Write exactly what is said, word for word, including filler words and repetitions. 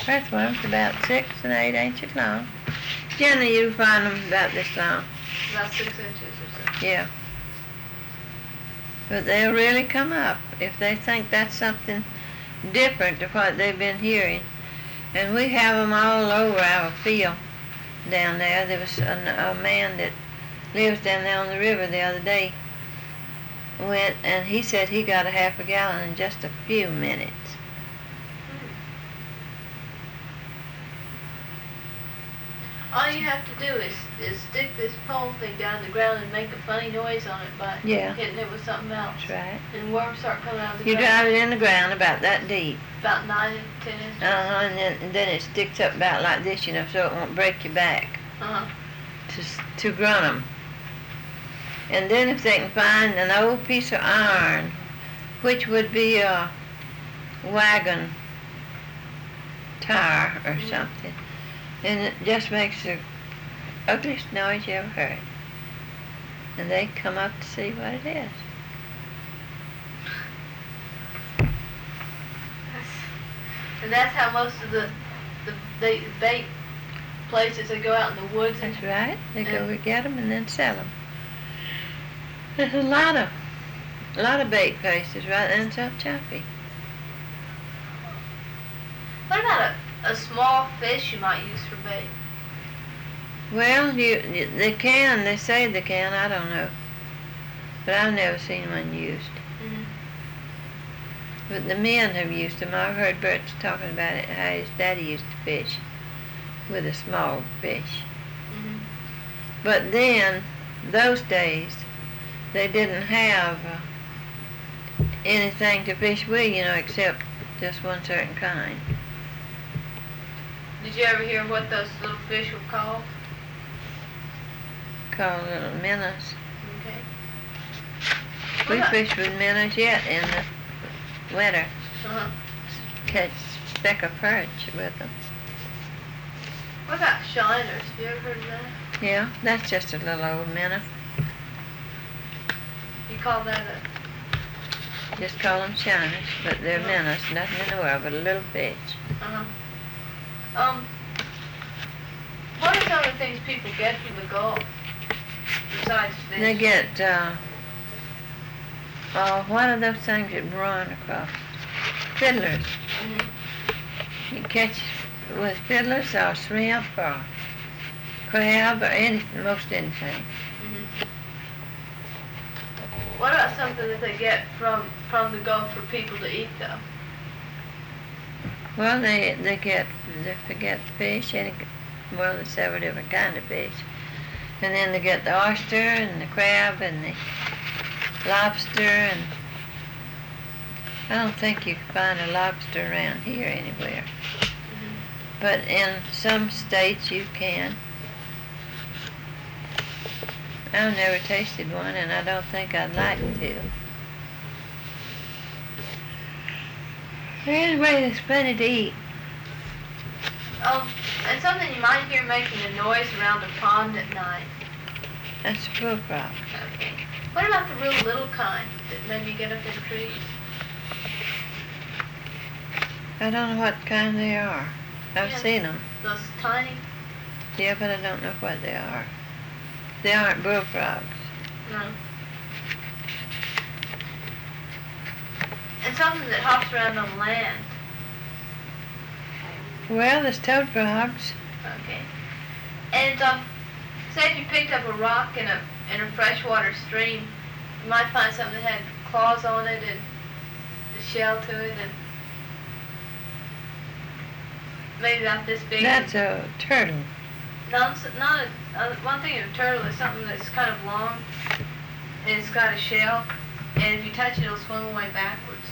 earthworms about six and eight inches long. Generally, you find them about this long. About six inches or so. Yeah. But they'll really come up if they think that's something different to what they've been hearing. And we have them all over our field down there. There was a, a man that lives down there on the river the other day went, and he said he got a half a gallon in just a few minutes. All you have to do is, is stick this pole thing down in the ground and make a funny noise on it by Yeah. hitting it with something else. That's right. And worms start coming out of the You ground. drive it in the ground about that deep. About nine, ten inches. Uh-huh, and then, and then it sticks up about like this, you know, so it won't break your back Uh-huh. to, s- to grunt them. And then if they can find an old piece of iron, which would be a wagon tire or Mhm. something, and it just makes the ugliest noise you ever heard. And they come up to see what it is. And that's how most of the the, the bait places, they go out in the woods and That's right. They go And- get them and then sell them. There's a lot of, a lot of bait places right there in South Chaffee. what about a, a small fish you might use for bait? Well, you, you they can. They say they can. I don't know, but I've never seen one used. Mm-hmm. But the men have used them. I've heard Bert's talking about it, how his daddy used to fish with a small fish. Mm-hmm. But then, those days, they didn't have uh, anything to fish with, you know, except just one certain kind. Did you ever hear what those little fish were called? Called little minnows. Okay. We What about- fish with minnows yet in the winter. Uh-huh. Catch speck of perch with them. What about shiners? Have you ever heard of that? Yeah, that's just a little old minnow. You call that a... Just call them shiners, but they're minnows, nothing in the world but a little fish. Uh-huh. Um, what are some of the things people get from the Gulf besides fish? They get, uh, oh, what are those things that run across? Fiddlers. Mhm. You catch with fiddlers or shrimp or crab or anything, most anything. Mhm. What about something that they get from from the Gulf for people to eat, though? Well, they they get they forget fish, any well, there's several different kind of fish, and then they get the oyster and the crab and the lobster, and I don't think you can find a lobster around here anywhere, but in some states you can. I've never tasted one, and I don't think I'd like to. Anyway, there's plenty to eat. Um, and something you might hear making a noise around a pond at night. That's a bullfrog. Okay. What about the real little kind that maybe get up in trees? I don't know what kind they are. I've Yeah. seen them. Those tiny? Yeah, but I don't know what they are. They aren't bullfrogs. No. And something that hops around on land. Well, there's toad frogs. Okay. And um, say if you picked up a rock in a in a freshwater stream, you might find something that had claws on it and a shell to it, and maybe about this big. That's a turtle. No, it's not a, uh, one thing of a turtle is something that's kind of long, and it's got a shell, and if you touch it, it'll swim away backwards.